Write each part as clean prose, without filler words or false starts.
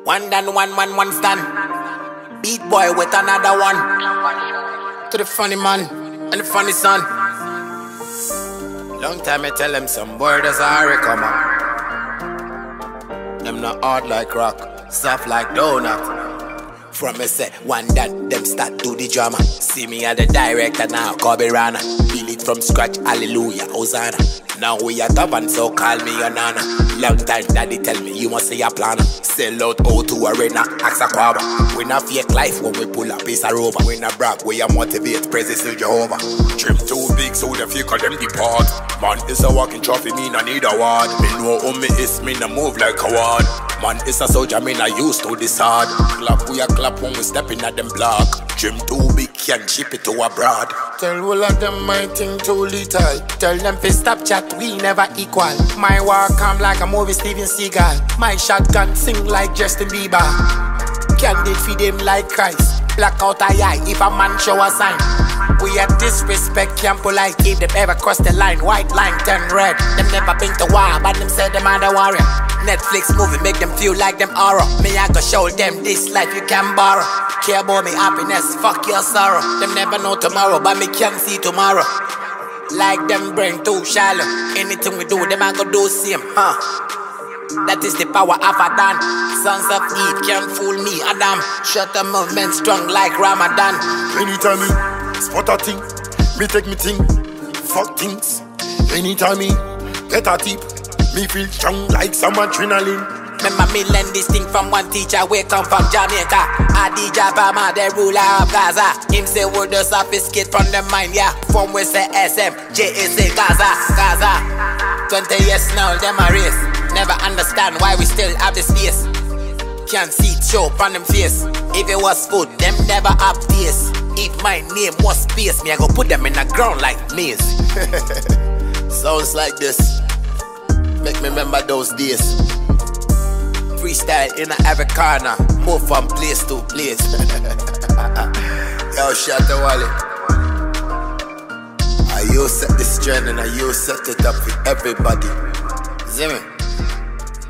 One done, one man, one stand. Beat boy with another one. To the funny man and the funny son. Long time I tell them some word as I come up. Them not hard like rock, soft like donut. From me say, one that them start do the drama. See me at the director now, Kobe Rana. Build it from scratch, hallelujah, Hosanna. Now we are governed, so call me your nana. Long time daddy tell me, you must see a planner. Sell out O2 Arena, Axaquaba. We not fake life when we pull a piece of rover. We not brag, we are motivate, praises to Jehovah. Dream too big, so the few of them depart. Man is a walking trophy, me no need a word. Me know who me is, me no move like a ward. Man is a soldier, me not used to this hard. Clap, we a clap when we stepping at them block. Dream too big, can ship it to abroad. Tell all of them my thing too little. Tell them fi stop chat, we never equal. My war come like a movie Steven Seagal. My shotgun sing like Justin Bieber. Candid feed him like Christ. Black out a eye if a man show a sign. We are disrespect, can't polite. If them ever cross the line, white line turn red. Them never been to war, but them say them are the warrior. Netflix movie make them feel like them aura. Me I go show them this life you can borrow. Care about me happiness, fuck your sorrow. Them never know tomorrow, but me can see tomorrow. Like them brain too shallow. Anything we do, them I go do same, huh? That is the power of Adan. Sons of Eve can't fool me, Adam. Shut the movement strong like Ramadan. Anytime me spot a thing, me take me thing, fuck things. Anytime me get a tip, me feel strong like some adrenaline. Remember me learn this thing from one teacher. We come from Jamaica. Adija Bama, the ruler of Gaza. Him say word the sophisticate from the mind, yeah. From we say SM, JSA Gaza, Gaza. 20 years now, them a race. Never understand why we still have the space. Can't see it show on them face. If it was food, them never have taste. If my name was space, me I go put them in the ground like maze. Sounds like this. Make me remember those days. Freestyle in every corner. Move from place to place. Yo, shout to Wally. I you set this trend and I you set it up for everybody. See me?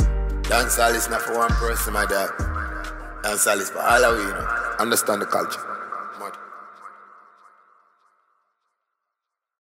Dancehall is not for one person, my dog. Dancehall is for all of you, you know. Understand the culture.